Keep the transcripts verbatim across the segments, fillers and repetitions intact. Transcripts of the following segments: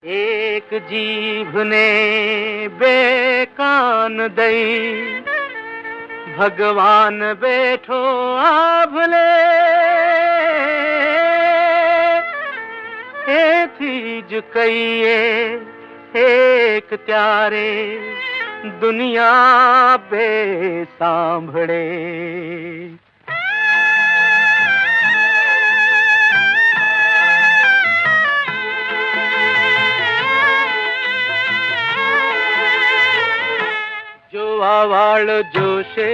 एक जीभ ने बेकान दई, भगवान बैठो आभले, हे थी कहिए एक त्यारे दुनिया बे सांभड़े। जोवावाळो जोशे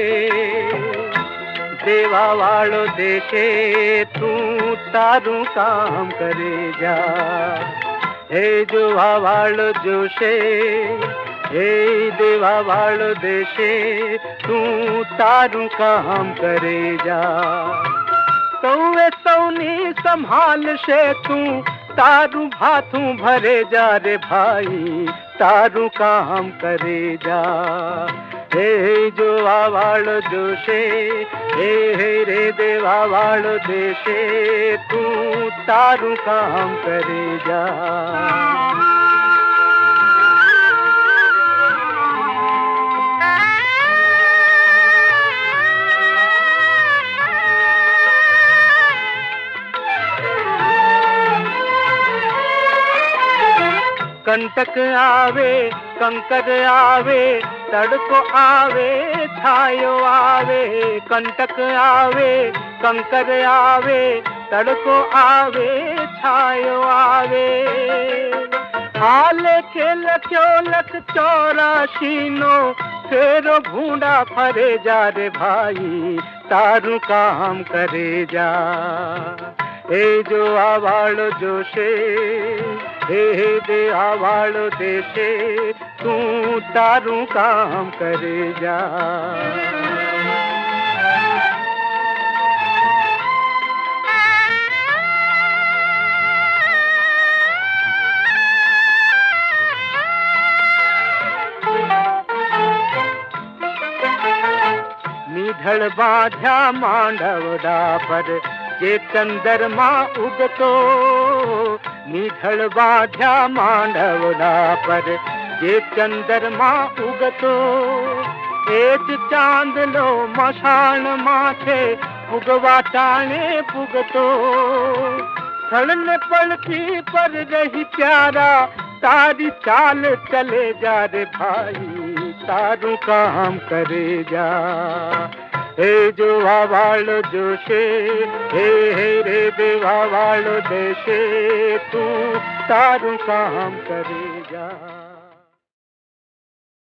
देवावाळो देशे, तू तारू काम करे जा। हे जोवावाळो जोशे हे देवावाळो देशे, तू तारू काम करे जा। तौवे सौनी संभाल शे तू तारू भाथू भरे जा रे भाई, तारू काम करे जा। हे जोवावाळो जोशे हे हे रे देवावाळो देशे, तू तारू काम करे जा। कंटक आवे कंकर आवे, तड़को आवे छायो आवे। कंटक आवे कंकर आवे, तड़को आवे छायो आवे। हाल खेल क्यों लख चौरासी नो, फेरो भूडा फरे जा रे भाई, तारू काम करे जा। हे जोवावाळो जोशे हे हे देवावाळो देशे, तू तारू काम करे जा। निधड़ बांध्या मांडवड़ा पर, जे चंद्रमा उगतो। निधड़ बांध्या मांडवड़ा पर, जे चंद्रमा उगतो। एज चांद लो मशान माथे, पुगवा टाणे पुगतो। खड़न पलकी पर रही प्यारा, तारी चाल चले जा रे भाई, तारू काम करे जा। हे जोवावाळो जोशे हे हे रे देवावाळो देशे, तू तारू काम करे जा।